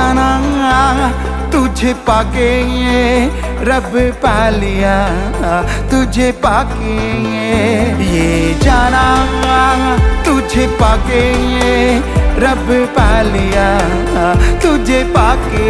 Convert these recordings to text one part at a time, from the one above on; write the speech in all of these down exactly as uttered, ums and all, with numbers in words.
जाना तुझे पाके रब पा लिया, तुझे पाके ये जाना तुझे पाके रब पा लिया, तुझे पाके।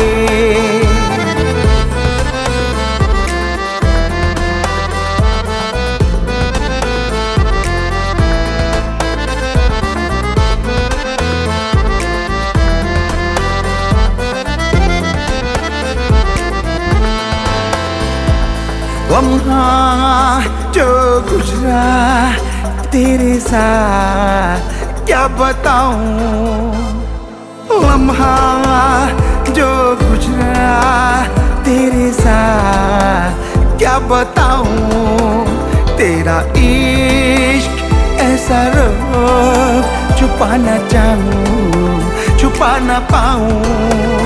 लम्हा जो गुजरा तेरे साथ क्या बताऊं, लम्हा जो गुजरा तेरे साथ क्या बताऊं। तेरा इश्क ऐसा रोग छुपा ना चाहूं, छुपा ना पाऊं।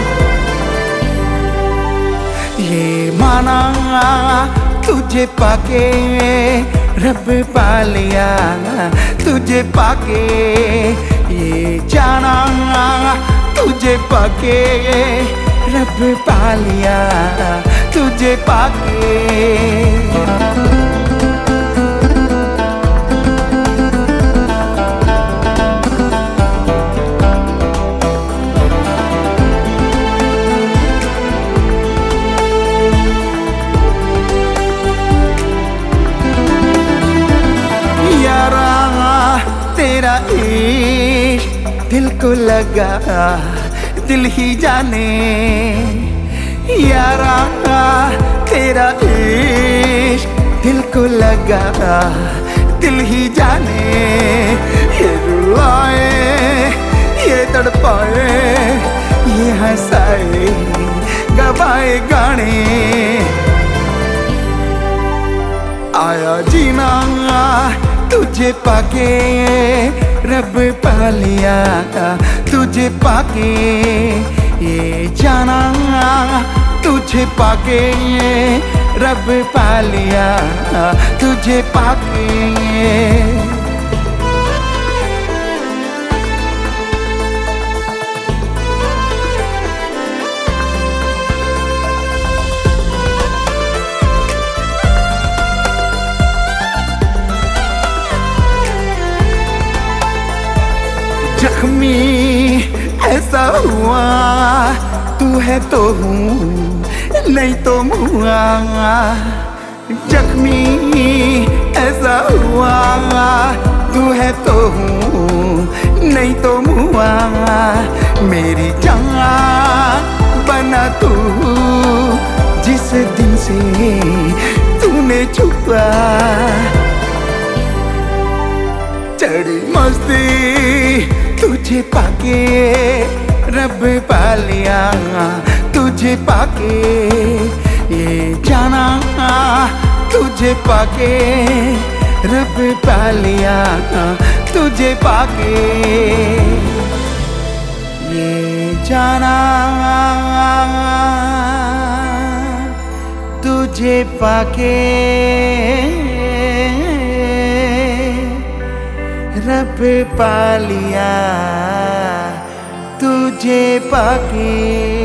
ये माना तुझे पाके रब पा लिया, तुझे पाके ये जाना तुझे पाके रब पा लिया, तुझे पाके। तेरा इश्क दिल को लगा, दिल ही जाने यारा। तेरा इश्क दिल को लगा, दिल ही जाने। ये रुलाए, ये तड़पाए, ये हंसाए, गवाए गाने। आया जीना तुझे पाके रब पा लिया, तुझे पाके ये जाना तुझे पाके रब पा लिया, तुझे पाके। जख्मी ऐसा हुआ, तू है तो हूँ, नहीं तो मुआ। जख्मी ऐसा हुआ, तू है तो हूँ, नहीं तो मुआ। मेरी जान बना तू जिस दिन से तूने छुपा। चढ़ी मस्ती तुझे पाके रब पा लिया, तुझे पाके ये जाना तुझे पाके रब पा लिया, तुझे पाके ये जाना तुझे पाके रब पा लिया, तुझे पाके।